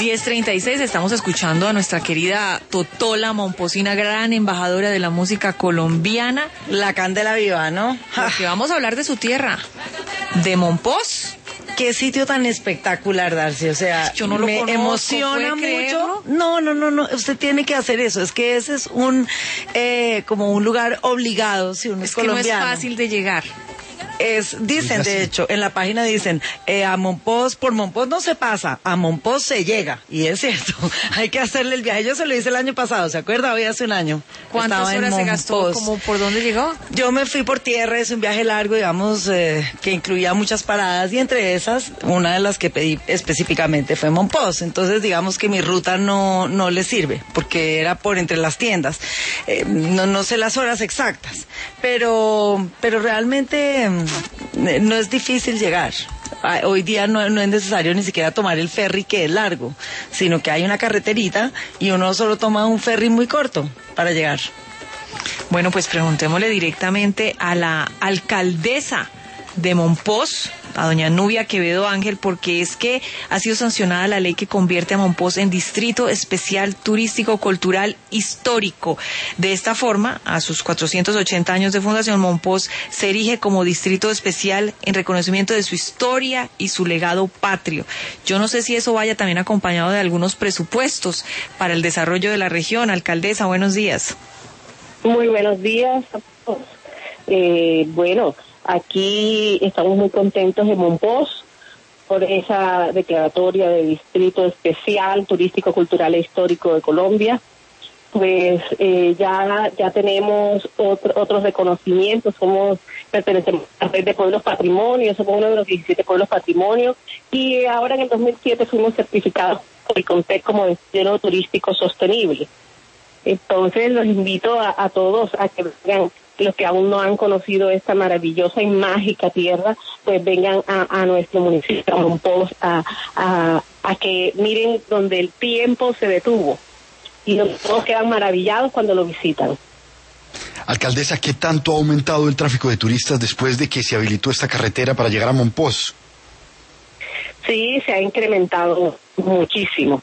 10:36, estamos escuchando a nuestra querida Totola Mompoz, una gran embajadora de la música colombiana. La candela viva, ¿no? Porque vamos a hablar de su tierra, de Mompoz. Qué sitio tan espectacular, Darcy, o sea, yo no lo me conozco, emociona mucho. Creerlo? No, usted tiene que hacer eso, es que ese es como un lugar obligado si uno es colombiano. Que no es fácil de llegar. Dicen, de hecho, en la página dicen, a Mompoz, por Mompoz no se pasa, a Mompoz se llega, y es cierto, hay que hacerle el viaje. Yo se lo hice el año pasado, ¿se acuerda? Hoy hace un año. ¿Cuántas horas se gastó? ¿Cómo, por dónde llegó? Yo me fui por tierra, es un viaje largo, digamos, que incluía muchas paradas, y entre esas, una de las que pedí específicamente fue Mompoz. Entonces, digamos que mi ruta no le sirve, porque era por entre las tiendas. No sé las horas exactas, pero realmente no es difícil llegar. Hoy día no es necesario ni siquiera tomar el ferry, que es largo, sino que hay una carreterita y uno solo toma un ferry muy corto para llegar. Bueno, pues preguntémosle directamente a la alcaldesa de Mompoz, a doña Nubia Quevedo Ángel, porque es que ha sido sancionada la ley que convierte a Mompoz en distrito especial turístico, cultural, histórico. De esta forma, a sus 480 años de fundación, Mompoz se erige como distrito especial en reconocimiento de su historia y su legado patrio. Yo no sé si eso vaya también acompañado de algunos presupuestos para el desarrollo de la región. Alcaldesa, buenos días. Muy buenos días a todos. Bueno, aquí estamos muy contentos en Mompoz por esa declaratoria de Distrito Especial Turístico, Cultural e Histórico de Colombia. Pues ya tenemos otros reconocimientos, pertenecemos a la red de pueblos patrimonio, somos uno de los 17 pueblos patrimonio, y ahora en el 2007 fuimos certificados por el CONTEC como destino turístico sostenible. Entonces los invito a todos a que vengan, los que aún no han conocido esta maravillosa y mágica tierra, pues vengan a nuestro municipio, a Mompoz, a que miren donde el tiempo se detuvo. Y todos quedan maravillados cuando lo visitan. Alcaldesa, ¿qué tanto ha aumentado el tráfico de turistas después de que se habilitó esta carretera para llegar a Mompoz? Sí, se ha incrementado muchísimo,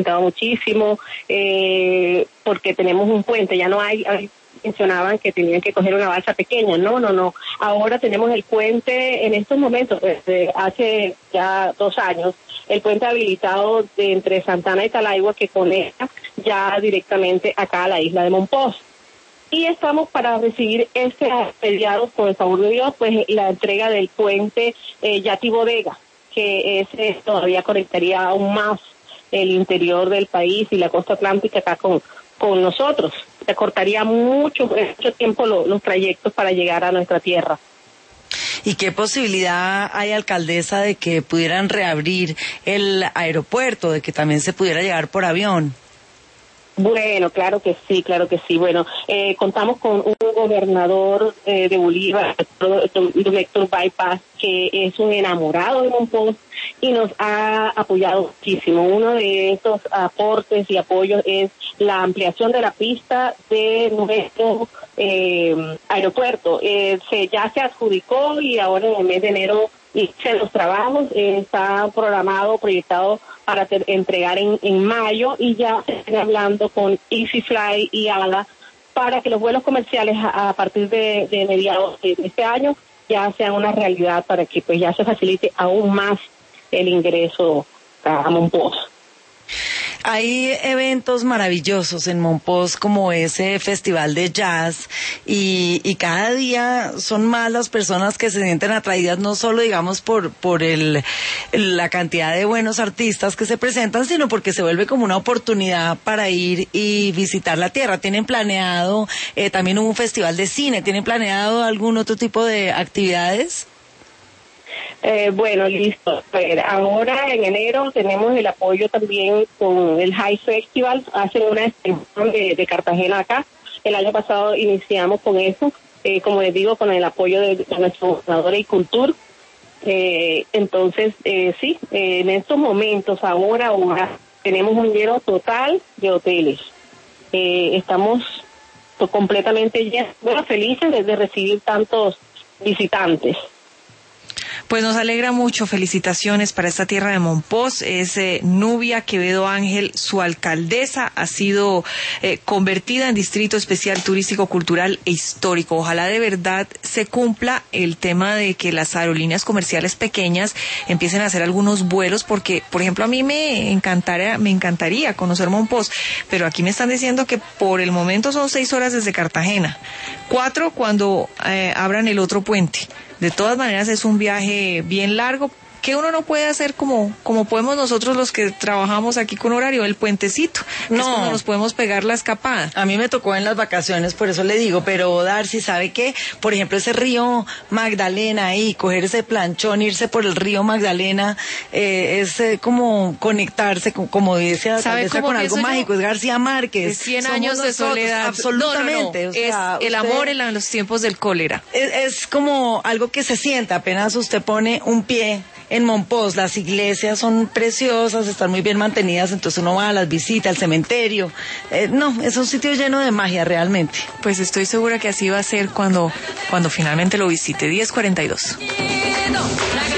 porque tenemos un puente, ya no hay mencionaban que tenían que coger una balsa pequeña, no, ahora tenemos el puente en estos momentos, desde hace ya 2 años, el puente habilitado de entre Santana y Talaigua que conecta ya directamente acá a la isla de Mompoz. Y estamos para recibir pediados, con el favor de Dios, pues la entrega del puente Yati Bodega, que ese todavía conectaría aún más el interior del país y la costa atlántica acá con nosotros. Se cortaría mucho tiempo los trayectos para llegar a nuestra tierra. ¿Y qué posibilidad hay, alcaldesa, de que pudieran reabrir el aeropuerto, de que también se pudiera llegar por avión? Bueno, claro que sí. Bueno, contamos con un gobernador de Bolívar, don Héctor Bypass, que es un enamorado de Mompoz y nos ha apoyado muchísimo. Uno de estos aportes y apoyos es la ampliación de la pista de nuestro aeropuerto. Ya se adjudicó y ahora en el mes de enero los trabajos está proyectado para entregar en mayo, y ya se está hablando con EasyFly y ALA para que los vuelos comerciales a partir de mediados de este año ya sean una realidad, para que pues ya se facilite aún más el ingreso a Mompoz. Hay eventos maravillosos en Mompoz, como ese festival de jazz, y cada día son más las personas que se sienten atraídas, no solo digamos por la cantidad de buenos artistas que se presentan, sino porque se vuelve como una oportunidad para ir y visitar la tierra. ¿Tienen planeado también un festival de cine? ¿Tienen planeado algún otro tipo de actividades? Bueno, listo. Ahora en enero tenemos el apoyo también con el High Festival, hacen una extensión de Cartagena acá. El año pasado iniciamos con eso, como les digo, con el apoyo de nuestro gobernador de Cultura. Entonces, sí, en estos momentos, ahora tenemos un lleno total de hoteles. Estamos completamente llenos, felices de recibir tantos visitantes. Pues nos alegra mucho, felicitaciones para esta tierra de Mompox. Es Nubia Quevedo Ángel, su alcaldesa, ha sido convertida en Distrito Especial Turístico, Cultural e Histórico. Ojalá de verdad se cumpla el tema de que las aerolíneas comerciales pequeñas empiecen a hacer algunos vuelos, porque, por ejemplo, a mí me encantaría conocer Mompox, pero aquí me están diciendo que por el momento son 6 horas desde Cartagena, 4 cuando abran el otro puente. De todas maneras es un viaje bien largo que uno no puede hacer como podemos nosotros los que trabajamos aquí con horario, el puentecito, que es cuando nos podemos pegar la escapada. A mí me tocó en las vacaciones, por eso le digo, pero Darcy, ¿sabe qué? Por ejemplo, ese río Magdalena ahí, coger ese planchón, irse por el río Magdalena, es como conectarse, como dice la alcaldesa, con algo mágico, es García Márquez. De 100 años de soledad. Absolutamente. No. O sea, es el amor en los tiempos del cólera. Es como algo que se sienta apenas usted pone un pie en Mompox. Las iglesias son preciosas, están muy bien mantenidas, entonces uno va a las visitas, al cementerio. No, es un sitio lleno de magia realmente. Pues estoy segura que así va a ser cuando finalmente lo visite. 10:42.